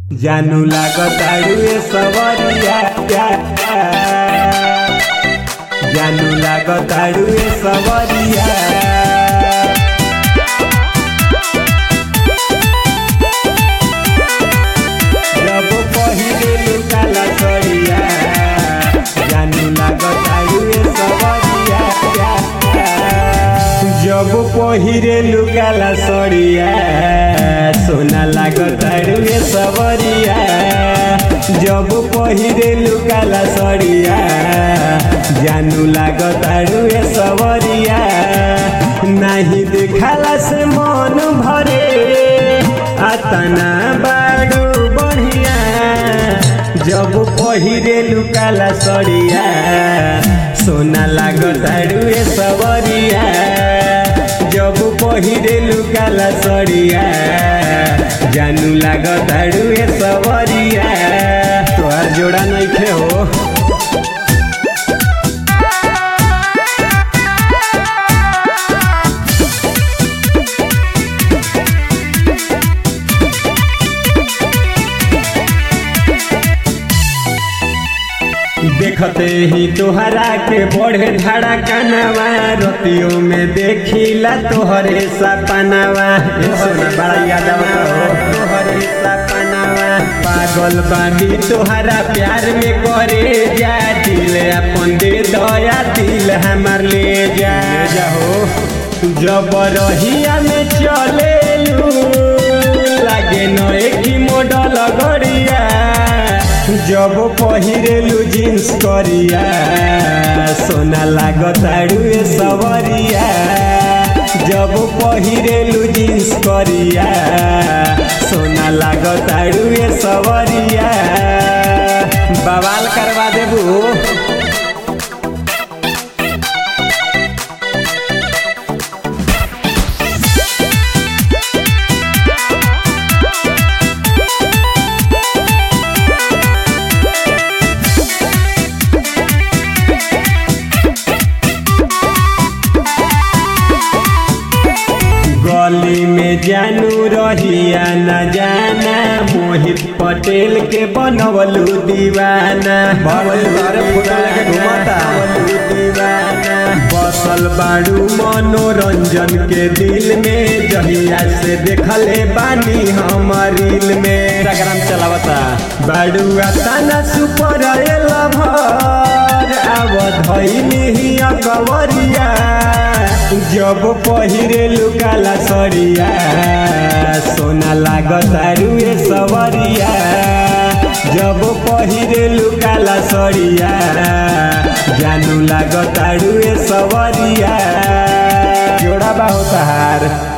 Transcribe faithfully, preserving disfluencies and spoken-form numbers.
जानू लागताड़ू ए सवरिया, जानू लागताड़ू ए सवरिया। जब पहिले काला सरिया, जानू लागताड़ू ए सवरिया। जब पहिरे लुकाला सड़िया, सोना लागताड़ू ए सवरिया। जब पहिरे लुकाला सड़िया, जानू लागताड़ू ए सवरिया। नहीं देखाला से मन भरे, आतना बाड़ू बढ़िया। जब पहिरे लुकाला सड़िया, सोना लागताड़ू ए सवरिया। जब पहिरे लुकाला सड़िया, जानू लागताड़ू ए सवरिया। तोहार जोड़ा नइखे हो। देखते ही तोहरा के बढ़े धाड़ा कानावा, रतियों में देखिला तोहरे सपनावा। सोना बड़ा याद आवता हो तोहरे सपनावा। पागल बानी तोहरा प्यार में करे जा, दिल अपन दे दया दिल हमार ले जा। जाओ जब रहिया में चले लू, लागे नए की मॉडल गड़िया। जब पहिरेलू जींस करिया, सोना लागताड़ू ए सवरिया। जब पहिरेलू जींस करिया, सोना लागताड़ू ए सवरिया। बवाल करवा देबू। गली में जानू रहिया न जाना, मोहित पटेल के बनवलू दीवाना। दीवाना बसल बाड़ू मनोरंजन के दिल में, जहिया से देखले बानी हमर रील में। इंस्टाग्राम चलावता बाड़ू आताना सुपर लवर, आवधइली ही अकवरिया। जब पहिरे लुकाला सड़िया, सोना लागताड़ू ए सवरिया। जब पहिरे लुकाला सड़िया, जानू लागताड़ू ए सवरिया। जोड़ा बा हो तहार।